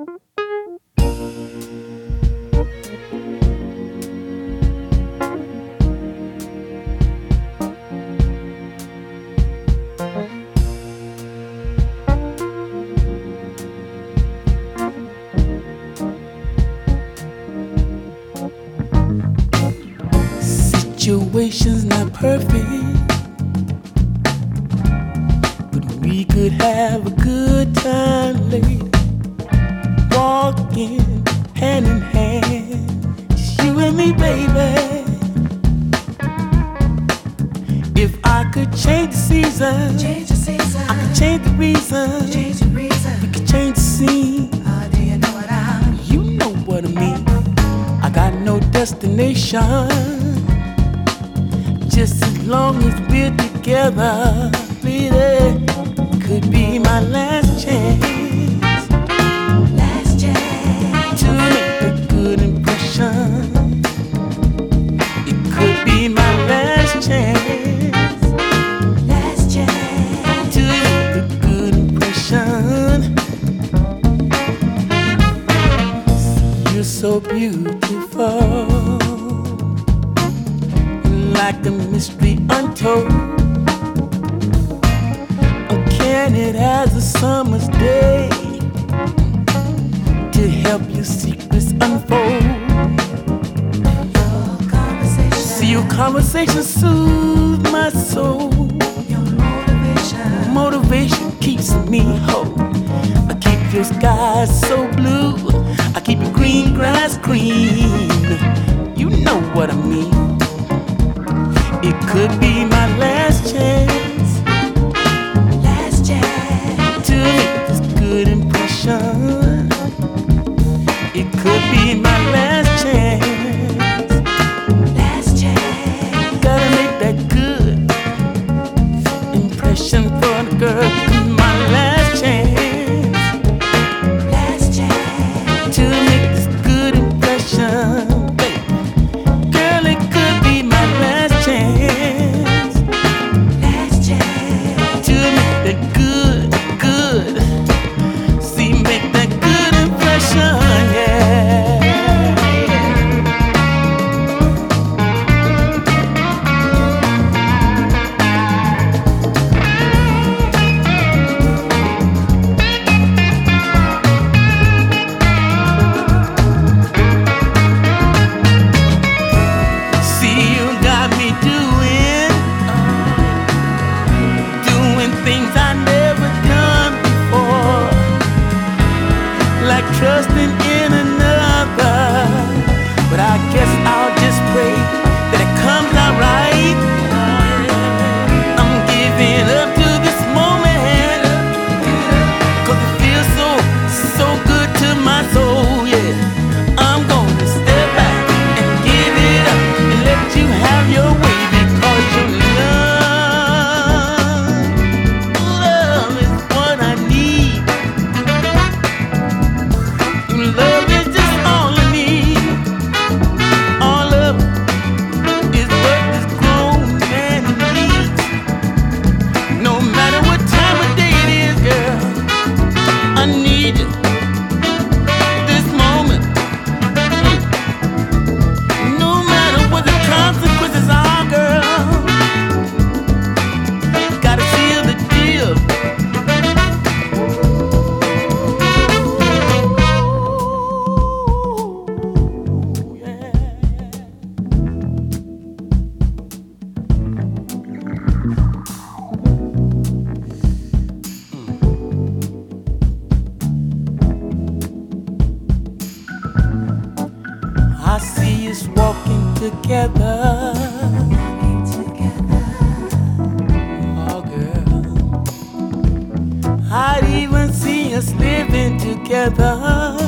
Situation's not perfect, but we could have a good time later, walking hand in hand, just you and me, baby. If I could change the season, I could change the reason, we could change the scene. Do you know what I mean? You know what I mean. I got no destination, just as long as we're together, baby. Could be my last chance, to make a good impression. It could be my last chance, to make a good impression. You're so beautiful, like a mystery untold. Candid as a summer's day, to help your secrets unfold. See, your conversation soothes my soul. Your motivation keeps me whole. I keep your skies so blue, I keep your green grass green. You know what I mean. It could be my last chance, to make this good impression. It could be my last chance, gotta make that good impression for the girl. My last chance, to make this good impression, baby. Girl, it could be my last chance, to make that good, see, make that good impression, yeah. See, you got me doing things I never done before, like trusting in another. But I guess I'll just pray that it comes out right. I'm giving up to this moment, 'cause it feels so good to my soul, yeah. I'm gonna step back and give it up and let you have your way, because your love is what I need. Your love is just all I need. All of it is what this grown man needs. No matter what time of day it is, girl, I need you this moment. No matter what the consequences are, girl, gotta seal the deal. I see us walking together, oh girl. I'd even see us living together.